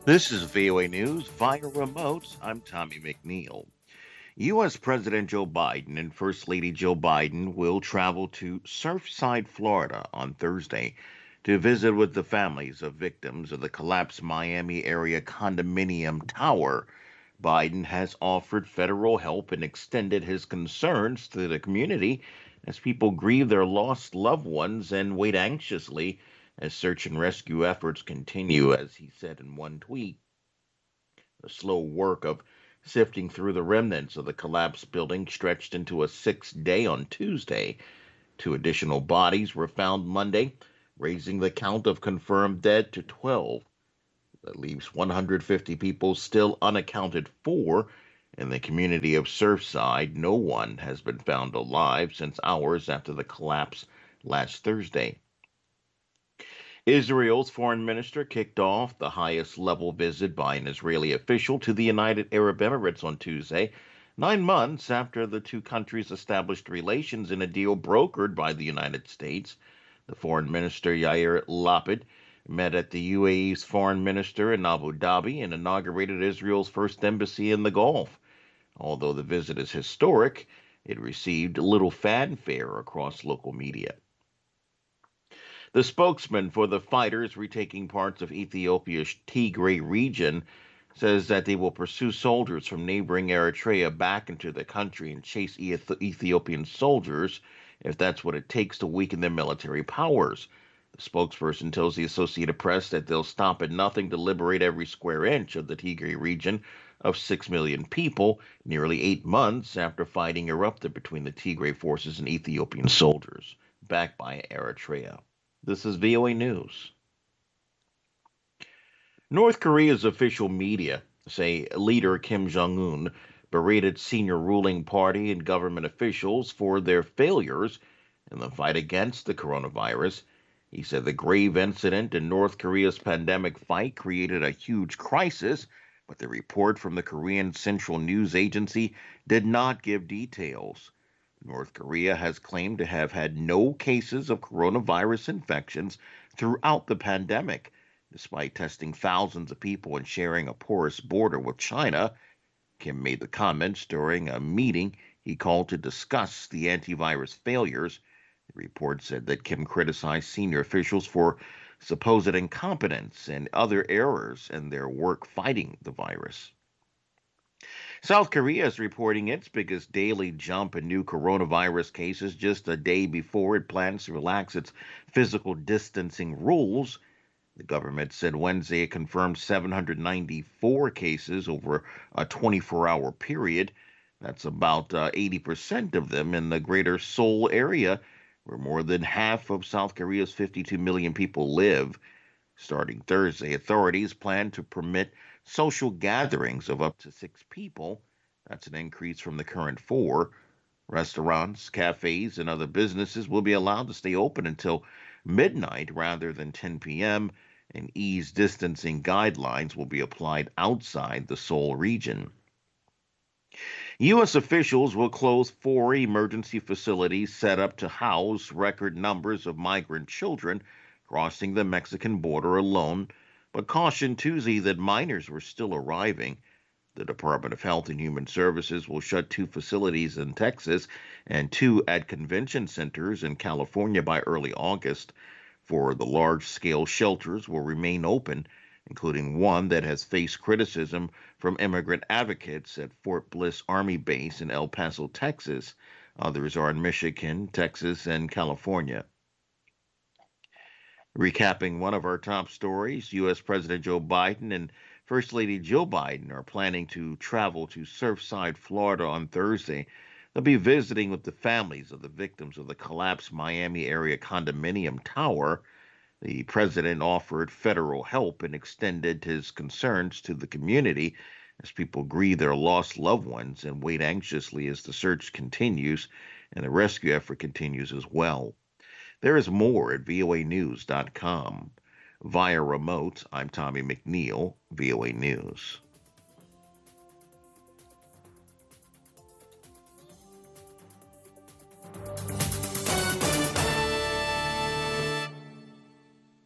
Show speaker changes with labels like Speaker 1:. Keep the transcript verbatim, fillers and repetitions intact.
Speaker 1: This is V O A News via remote. I'm Tommy McNeil. U S. President Joe Biden and First Lady Jill Biden will travel to Surfside, Florida on Thursday to visit with the families of victims of the collapsed Miami area condominium tower. Biden has offered federal help and extended his concerns to the community as people grieve their lost loved ones and wait anxiously as search and rescue efforts continue, as he said in one tweet. The slow work of sifting through the remnants of the collapsed building stretched into a sixth day on Tuesday. Two additional bodies were found Monday, raising the count of confirmed dead to twelve. That leaves one hundred fifty people still unaccounted for. In the community of Surfside, no one has been found alive since hours after the collapse last Thursday. Israel's foreign minister kicked off the highest level visit by an Israeli official to the United Arab Emirates on Tuesday, nine months after the two countries established relations in a deal brokered by the United States. The foreign minister, Yair Lapid, met at the U A E's foreign minister in Abu Dhabi and inaugurated Israel's first embassy in the Gulf. Although the visit is historic, it received little fanfare across local media. The spokesman for the fighters retaking parts of Ethiopia's Tigray region says that they will pursue soldiers from neighboring Eritrea back into the country and chase Eth- Ethiopian soldiers if that's what it takes to weaken their military powers. The spokesperson tells the Associated Press that they'll stop at nothing to liberate every square inch of the Tigray region of six million people, nearly eight months after fighting erupted between the Tigray forces and Ethiopian soldiers, backed by Eritrea. This is V O A News. North Korea's official media say leader Kim Jong Un berated senior ruling party and government officials for their failures in the fight against the coronavirus. He said the grave incident in North Korea's pandemic fight created a huge crisis, but the report from the Korean Central News Agency did not give details. North Korea has claimed to have had no cases of coronavirus infections throughout the pandemic, despite testing thousands of people and sharing a porous border with China. Kim made the comments during a meeting he called to discuss the antivirus failures. The report said that Kim criticized senior officials for supposed incompetence and other errors in their work fighting the virus. South Korea is reporting its biggest daily jump in new coronavirus cases just a day before it plans to relax its physical distancing rules. The government said Wednesday it confirmed seven hundred ninety-four cases over a twenty-four hour period. That's about uh, eighty percent of them in the greater Seoul area, where more than half of South Korea's fifty-two million people live. Starting Thursday, authorities plan to permit social gatherings of up to six people. That's an increase from the current four. Restaurants, cafes, and other businesses will be allowed to stay open until midnight rather than ten p.m., and ease distancing guidelines will be applied outside the Seoul region. U S officials will close four emergency facilities set up to house record numbers of migrant children crossing the Mexican border alone, but cautioned Tuesday that minors were still arriving. The Department of Health and Human Services will shut two facilities in Texas and two at convention centers in California by early August. Four of the large-scale shelters will remain open, including one that has faced criticism from immigrant advocates at Fort Bliss Army Base in El Paso, Texas. Others are in Michigan, Texas, and California. Recapping one of our top stories, U S. President Joe Biden and First Lady Jill Biden are planning to travel to Surfside, Florida on Thursday. They'll be visiting with the families of the victims of the collapsed Miami area condominium tower. The president offered federal help and extended his concerns to the community as people grieve their lost loved ones and wait anxiously as the search continues and the rescue effort continues as well. There is more at V O A news dot com. Via remote, I'm Tommy McNeil, V O A News.